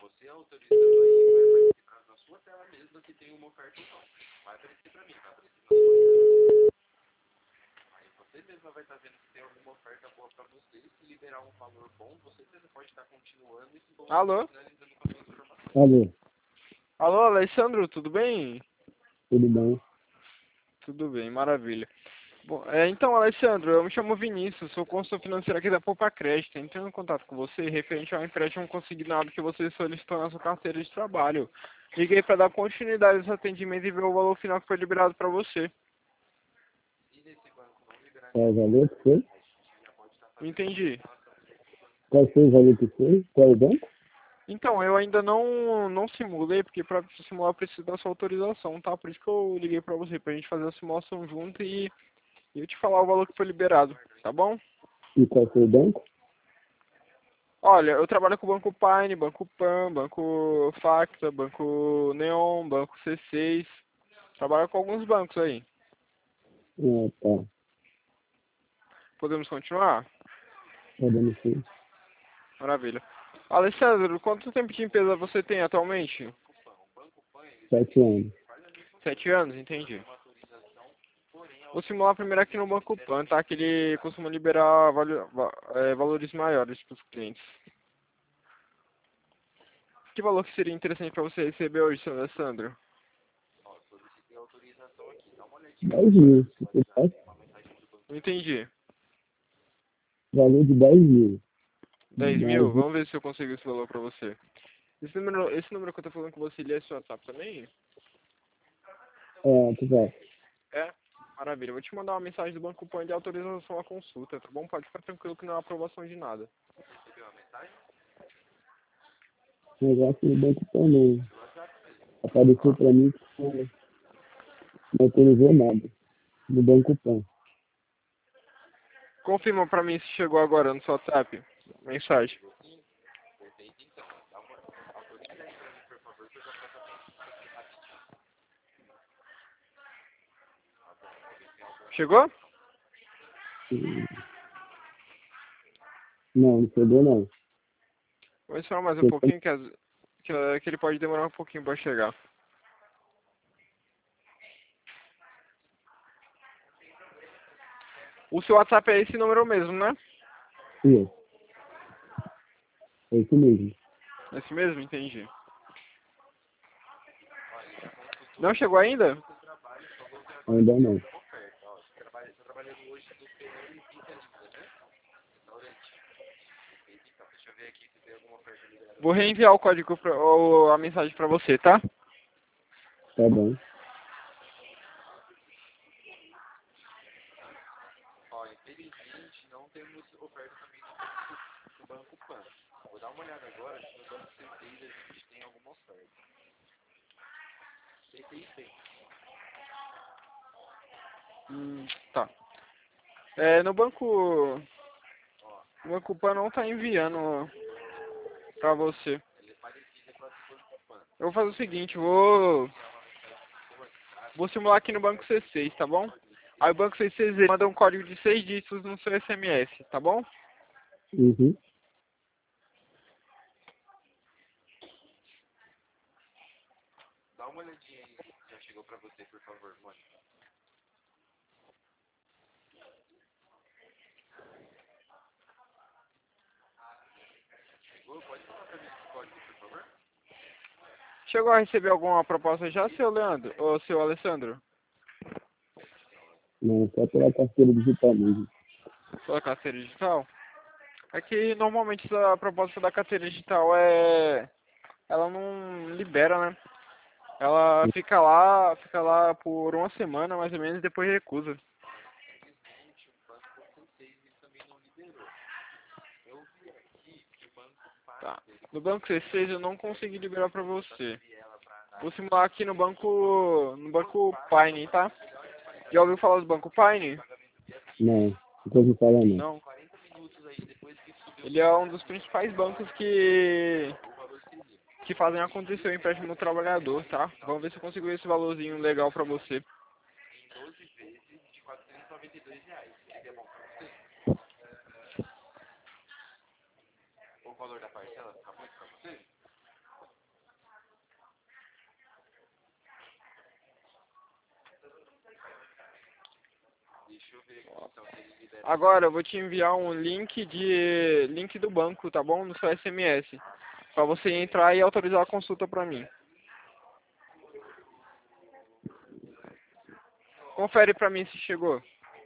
Você autorizando aí, vai aparecer na sua tela mesmo que tem uma oferta ou não. Vai aparecer para mim, vai aparecer na sua tela. Aí você mesmo vai estar vendo se tem alguma oferta boa para você. Se liberar um valor bom, você mesmo pode estar continuando e se Alô? finalizando com a sua informação. Alô, Alô, Alessandro, tudo bem? tudo bem? Tudo bem, maravilha. Bom, então, Alessandro, eu me chamo Vinícius, sou consultor financeiro aqui da Poupa Crédito. Entrando em contato com você referente ao empréstimo consignado que você solicitou na sua carteira de trabalho. Liguei para dar continuidade a esse atendimento e ver o valor final que foi liberado para você. Qual o valor que foi? Entendi. Qual foi o valor que foi? Qual é o banco? Então, eu ainda não simulei, porque para simular eu preciso da sua autorização, tá? Por isso que eu liguei para você, pra gente fazer a simulação junto e eu te falar o valor que foi liberado, tá bom? E qual foi o banco? Olha, eu trabalho com o Banco Pine, Banco Pan, Banco Facta, Banco Neon, Banco C6. Trabalho com alguns bancos aí. Ah, tá. Podemos continuar? Podemos sim. Maravilha. Alessandro, quanto tempo de empresa você tem atualmente? 7 anos. 7 anos, entendi. Vou simular primeiro aqui no Banco Pan, tá? Que ele costuma liberar valores maiores para os clientes. Que valor que seria interessante para você receber hoje, seu Alessandro? 10 mil. Você faz Não entendi. valor de 10 mil. 10 mil? 10 mil. Vamos ver se eu consigo esse valor para você. Esse número que eu tô falando com você, ele é seu WhatsApp também? É, tu vai. É? Maravilha. Eu vou te mandar uma mensagem do Banco Pan de autorização à consulta, tá bom? Pode ficar tranquilo que não é aprovação de nada. Negócio no banco também. Apareceu pra mim que não autorizou nada. No Banco Pan. Confirma pra mim se chegou agora no seu WhatsApp. Mensagem. Chegou? Não, não chegou não. Vou esperar mais um pouquinho que ele pode demorar um pouquinho pra chegar. O seu WhatsApp é esse número mesmo, né? Sim, é isso mesmo. Esse mesmo? Entendi. Não chegou ainda? Ainda não. Vou reenviar o código ou a mensagem pra você, tá? Tá bom. Infelizmente, não temos oferta também no Banco Pan. Vou dar uma olhada agora se no Banco C6 a gente tem alguma oferta. C6 tem. Tá. No Banco Pan não tá enviando pra você. Eu vou fazer o seguinte, vou simular aqui no Banco C6, tá bom? Aí o Banco C6 ele manda um código de 6 dígitos no seu SMS, tá bom? Uhum. Dá uma olhadinha aí se já chegou pra você, por favor, Mônica. Chegou? Pode falar pra mim esse código, por favor? Chegou a receber alguma proposta já, seu Leandro? Ou seu Alessandro? Não, só pela carteira digital mesmo. Pela carteira digital? É que normalmente a proposta da carteira digital ela não libera, né? Ela fica lá por uma semana mais ou menos e depois recusa. Infelizmente, o Banco C6 ele também não liberou. Eu vi aqui que o Banco Tá. Pan No Banco C6 eu não consegui liberar pra você. ela para Vou simular aqui no Banco Pine, tá? Já ouviu falar do Banco Pine? Não, não ouvi falar não. Não. 40 minutos aí depois que subiu Ele é um dos principais bancos que fazem acontecer o empréstimo do trabalhador, tá? Vamos ver se eu consigo esse valorzinho legal pra você. em 12 vezes de R$ 492. Seria bom pra você? O valor da parcela fica muito pra você? Deixa eu ver aqui então se ele libera. Agora eu vou te enviar um link do banco, tá bom? No seu SMS. Pra você entrar e autorizar a consulta pra mim. Confere pra mim se chegou.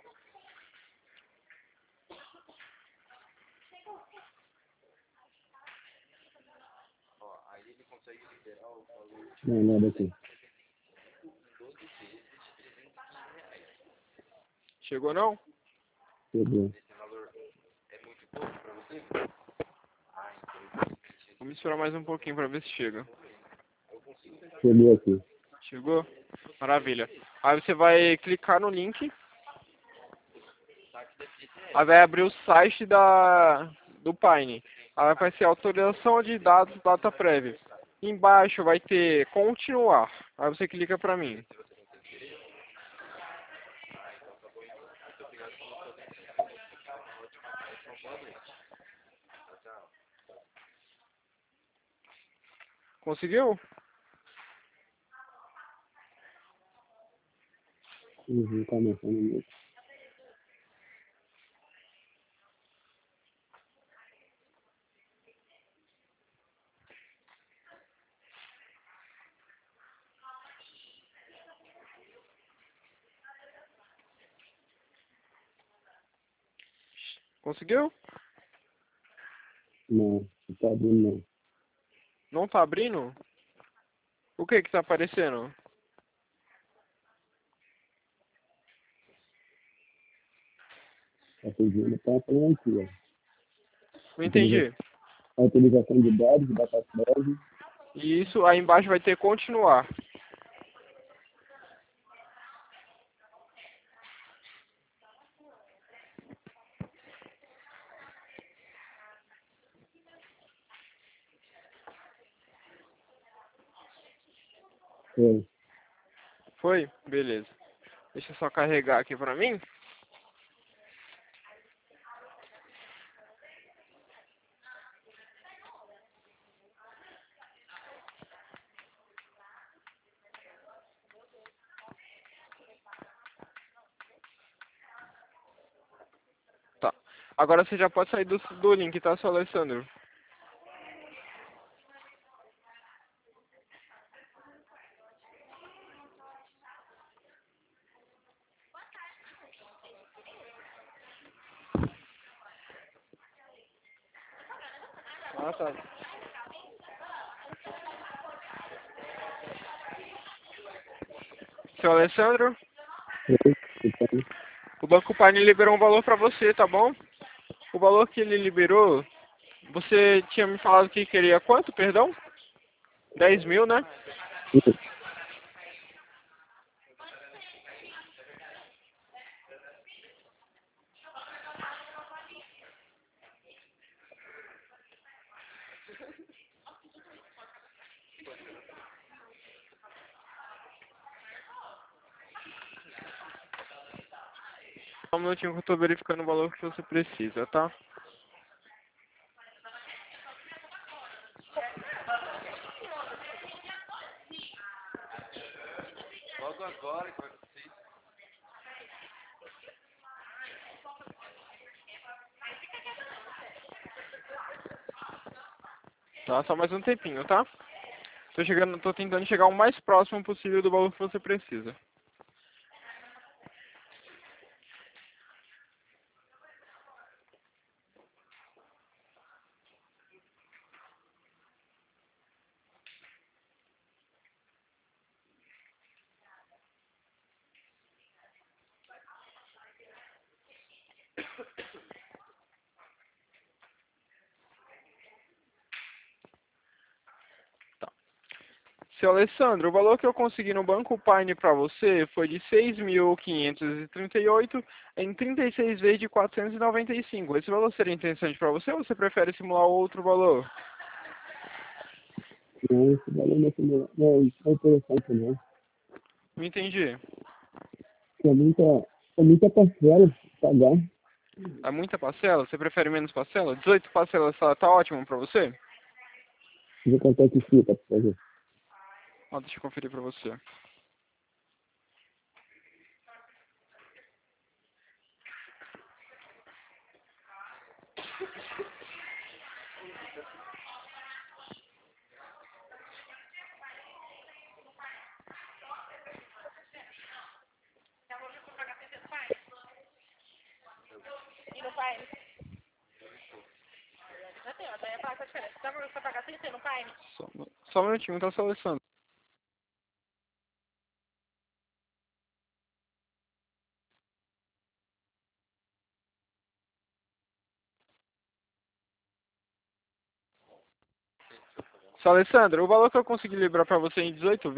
Ó, aí ele consegue liberar o valor de Não, nada aqui. 12 vezes de R$ 315. Chegou não? Chegou. Esse valor é muito pouco pra você? Ah, então infelizmente Vamos esperar mais um pouquinho pra ver se chega. eu consigo tentar. Chegou aqui. Chegou? Maravilha. Aí você vai clicar no link. Aí vai abrir o site do Pine. Aí vai aparecer autorização de dados, data prévia. Embaixo vai ter continuar. Aí você clica pra mim. Muito obrigado pela sua atenção. Uma ótima tarde, uma boa noite. Tchau, tchau. Conseguiu? Uhum, tá mostrando mesmo. Conseguiu? Não, não tá abrindo não. Não tá abrindo? O que que tá aparecendo? Tá pedindo, tá falando aqui, ó. Não entendi. Autorização de dados, data prévia. E isso aí embaixo vai ter continuar. Foi. Foi? Beleza. Deixa eu só carregar aqui pra mim. Tá. Agora você já pode sair do link, tá, seu Alessandro? Ah, tá. Seu Alessandro, Foi. Então, o Banco Pine liberou um valor pra você, tá bom? O valor que ele liberou, você tinha me falado que queria quanto, perdão? 10 mil, né? Só um minutinho que eu tô verificando o valor que você precisa, tá? Logo agora que vai acontecer isso. Tá, só mais um tempinho, tá? Tô tentando chegar o mais próximo possível do valor que você precisa. Tá. Seu Alessandro, o valor que eu consegui no Banco Pine pra você foi de 6.538 em 36 vezes de 495. Esse valor seria interessante pra você ou você prefere simular outro valor? não, esse valor não é interessante, não. Não entendi. É muita parcela pra pagar. É muita parcela? Você prefere menos parcela? 18 parcelas tá ótimo pra você? Vou contar aqui fica, por favor. Ó, deixa eu conferir pra você. Prime. Já tem, ó, já ia pagar essa diferença. Dá pra você pagar sem ser no Prime? Só um minutinho, tá só Alessandro. Só Alessandro, o valor que eu consegui liberar pra você em 18 vezes